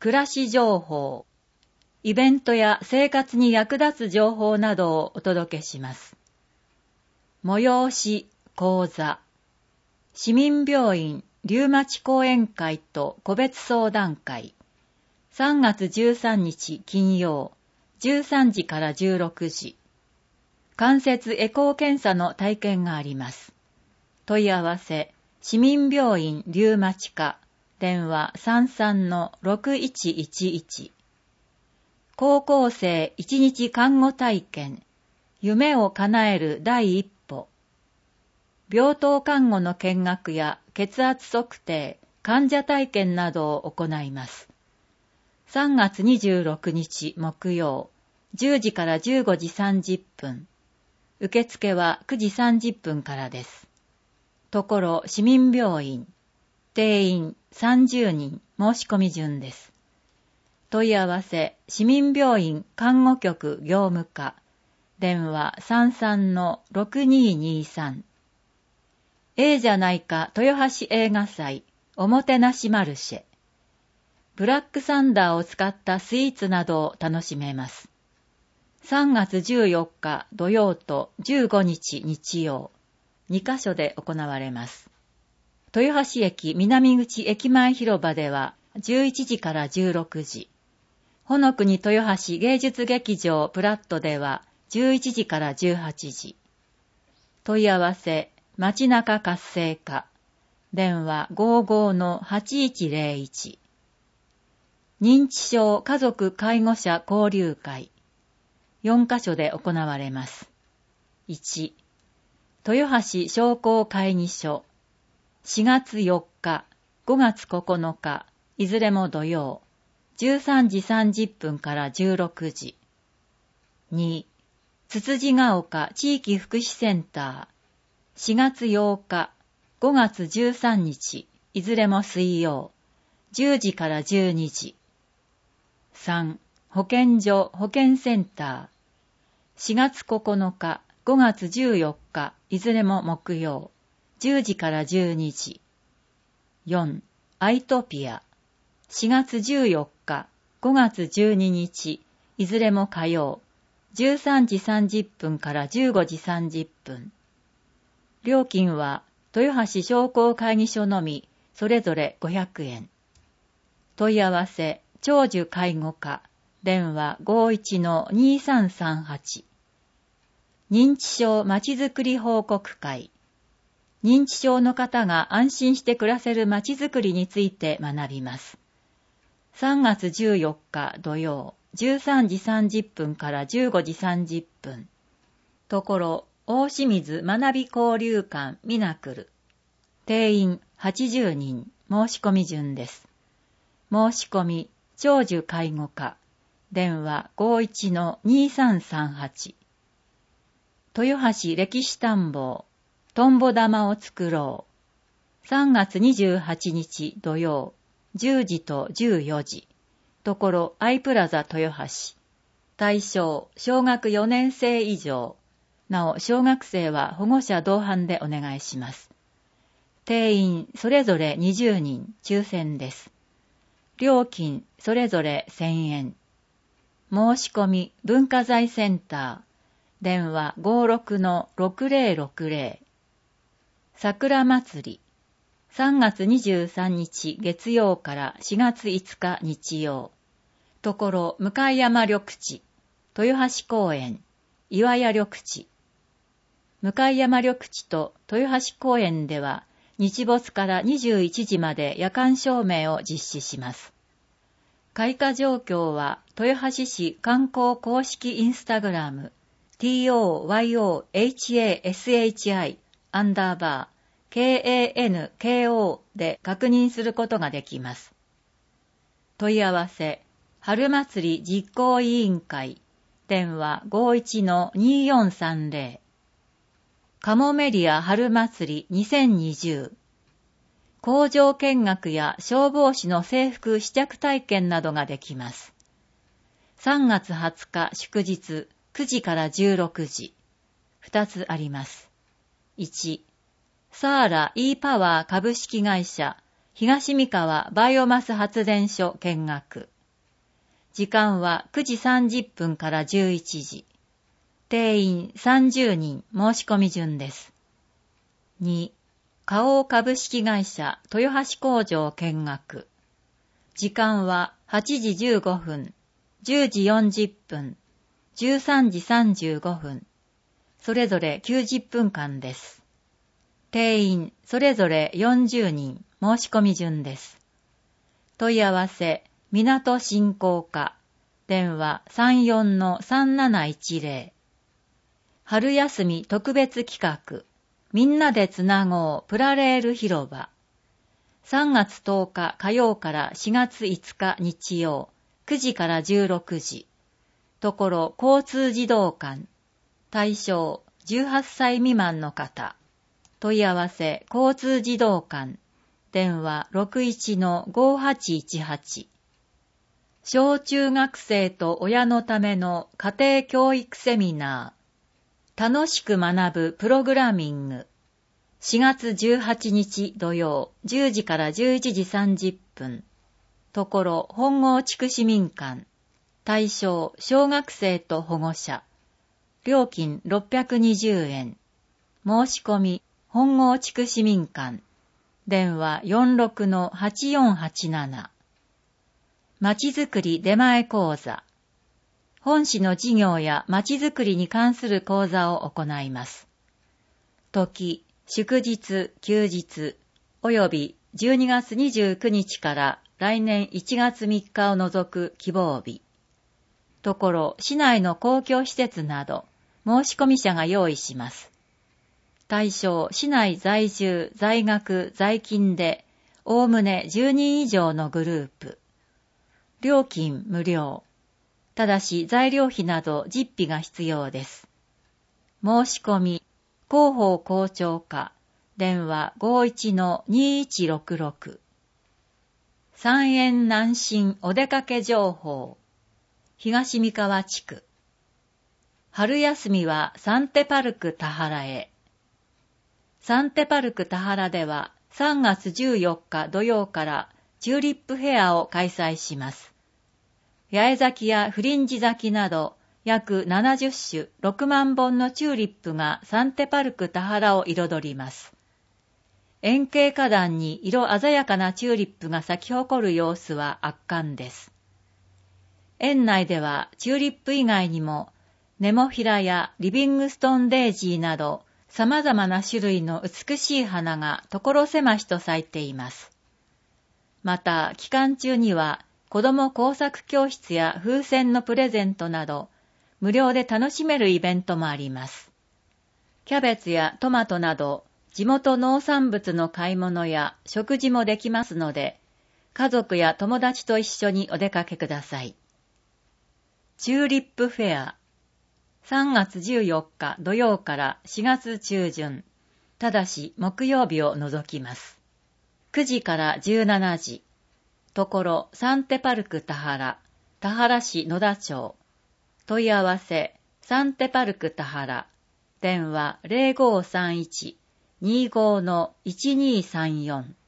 暮らし情報、イベントや生活に役立つ情報などをお届けします。催し講座、市民病院リウマチ講演会と個別相談会、3月13日金曜、13時から16時。関節エコー検査の体験があります。問い合わせ、市民病院リウマチ科、電話 33-6111。高校生1日看護体験、夢を叶える第一歩。病棟看護の見学や血圧測定、患者体験などを行います。3月26日木曜、10時から15時30分。受付は9時30分からです。ところ市民病院、定員30人申し込み順です。問い合わせ、市民病院看護局業務課、電話 33-6223。じゃないか豊橋映画祭、おもてなしマルシェ。ブラックサンダーを使ったスイーツなどを楽しめます。3月14日土曜と15日日曜、2カ所で行われます。豊橋駅南口駅前広場では11時から16時、ほのくに豊橋芸術劇場プラットでは11時から18時。問い合わせ、街中活性化、電話 55-8101。認知症家族介護者交流会、4カ所で行われます。1、豊橋商工会議所、4月4日、5月9日、いずれも土曜、13時30分から16時。2、つつじが丘地域福祉センター、4月8日、5月13日、いずれも水曜、10時から12時。3、保健所保健センター、4月9日、5月14日、いずれも木曜、10時から12時。4、アイトピア、4月14日、5月12日、いずれも火曜、13時30分から15時30分。料金は、豊橋商工会議所のみ、それぞれ500円。問い合わせ、長寿介護課、電話 51-2338。認知症まちづくり報告会。認知症の方が安心して暮らせるまちづくりについて学びます。3月14日土曜、13時30分から15時30分。ところ、大清水学び交流館ミナクル。定員80人、申し込み順です。申し込み、長寿介護課、電話 51-2338。豊橋歴史探訪、とんぼ玉を作ろう。3月28日土曜、10時と14時。ところアイプラザ豊橋。対象、小学4年生以上。なお、小学生は保護者同伴でお願いします。定員、それぞれ20人、抽選です。料金、それぞれ1000円。申し込み、文化財センター、電話 56-6060。桜祭り、3月23日月曜から4月5日日曜。ところ、向山緑地、豊橋公園、岩屋緑地。向山緑地と豊橋公園では、日没から21時まで夜間照明を実施します。開花状況は、豊橋市観光公式インスタグラム、TOYOHASHI_KANKO で確認することができます。問い合わせ、春祭り実行委員会、電話 51-2430。カモメリア春祭り2020。工場見学や消防士の制服試着体験などができます。3月20日祝日9時から16時。2つあります。1、サーラ E パワー株式会社東三河バイオマス発電所見学。時間は9時30分から11時。定員30人申し込み順です。2、花王株式会社豊橋工場見学。時間は8時15分、10時40分、13時35分。それぞれ90分間です。定員それぞれ40人申し込み順です。問い合わせ、港振興課、電話 34-3710。春休み特別企画、みんなでつなごうプラレール広場。3月10日火曜から4月5日日曜、9時から16時。ところ交通児童館。対象18歳未満の方。問い合わせ交通児童館。電話 61-5818。小中学生と親のための家庭教育セミナー。楽しく学ぶプログラミング。4月18日土曜10時から11時30分。ところ本郷地区市民館。対象小学生と保護者。料金620円。申し込み本郷地区市民館。電話 46-8487。まちづくり出前講座。本市の事業やまちづくりに関する講座を行います。時、祝日、休日、および12月29日から来年1月3日を除く希望日。ところ、市内の公共施設など、申し込み者が用意します。対象、市内在住、在学、在勤で、おおむね10人以上のグループ。料金無料。ただし材料費など実費が必要です。申し込み、広報校長課、電話 51-2166。三円南進お出かけ情報。東三河地区。春休みはサンテパルク田原へ。サンテパルク田原では3月14日土曜からチューリップフェアを開催します。八重咲きやフリンジ咲きなど約70種6万本のチューリップがサンテパルク田原を彩ります。円形花壇に色鮮やかなチューリップが咲き誇る様子は圧巻です。園内ではチューリップ以外にもネモフィラやリビングストンデイジーなど様々な種類の美しい花が所狭しと咲いています。また期間中には子ども工作教室や風船のプレゼントなど無料で楽しめるイベントもあります。キャベツやトマトなど地元農産物の買い物や食事もできますので、家族や友達と一緒にお出かけください。チューリップフェア。3月14日土曜から4月中旬。ただし木曜日を除きます。9時から17時。ところサンテパルク田原、田原市野田町。問い合わせ、サンテパルク田原。電話 0531-25-1234。